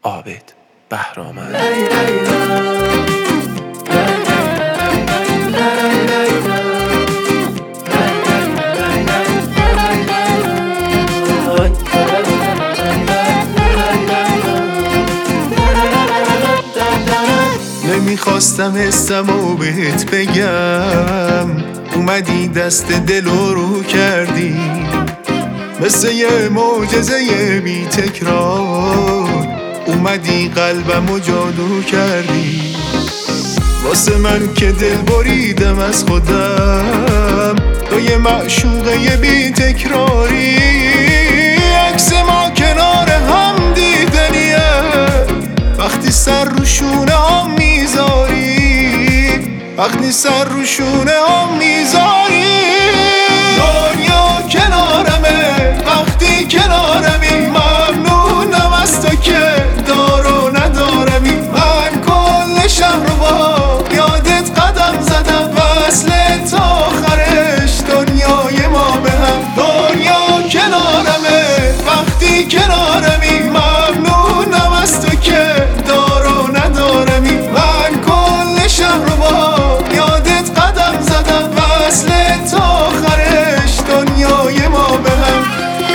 عابد بهرامند. نمیخواستم حسمو بهت بگم، اومدی دست دلو رو کردی، مثل یه معجزه بی تکرار اومدی قلبمو جادو کردی. واسه من که دل بریدم از خودم، تو یه معشوقه بی تکراری. عکس ما کنار هم دیدنیه، وقتی سر رو شونه هم میذاری، وقتی سر رو شونه هم میذاری. دنیا کنارمه وقتی کنارمی، ممنونم از تو که دارو ندارمی. من کل شهر رو با یادت قدم زدم، وصل تا آخرش دنیای ما به هم. دنیا کنارمه وقتی کنارمی، ممنونم از تو که دارو ندارمی. من کل شهر رو با یادت قدم زدم، وصل تا آخرش دنیای ما به هم.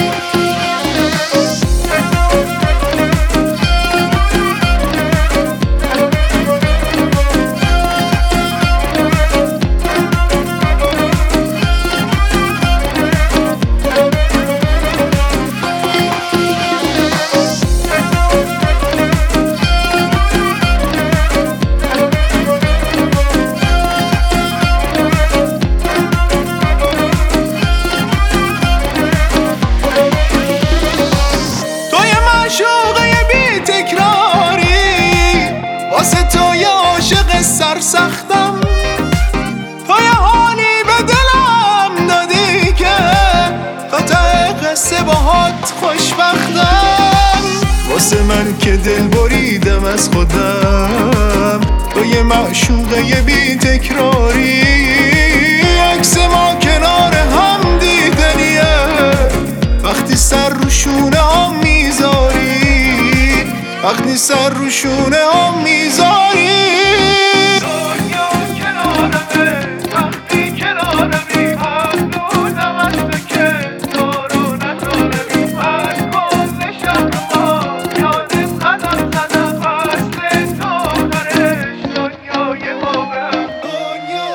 واسه تو یه عاشق سرسختم، تو یه حالی به دلم دادی که قطع قصه باهات خوشبختم. واسه من که دل بریدم از خودم، تو یه معشوقه بی تکراری. عکس ما کنار هم دیدنیه، وقتی سر رو شونه هم میذاری، وقتی سر رو شونه هم میذاری. دنیا کنارمه وقتی کنارمی، ممنونم از تو که دارو ندارمی. من کل شهر ما یادت قدم زدم، وصل تا آخرش دنیای ما به هم. دنیا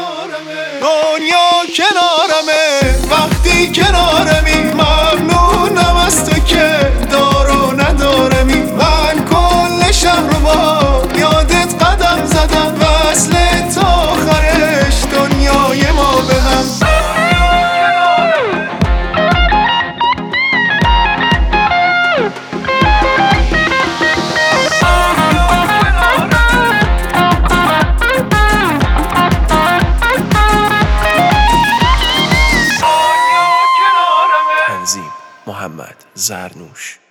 کنارمه وقتی کنارمی، ممنونم از تو که دارو ندارمی. من کل شهر رو با یادت قدم زدم، وصل تا آخرش دنیای ما به هم. تنظیم محمد زرنوش.